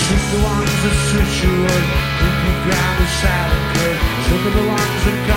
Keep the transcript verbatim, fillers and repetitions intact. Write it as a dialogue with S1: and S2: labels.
S1: Shoot the ones that switch you up, keep you ground beside a curve. Shoot the ones that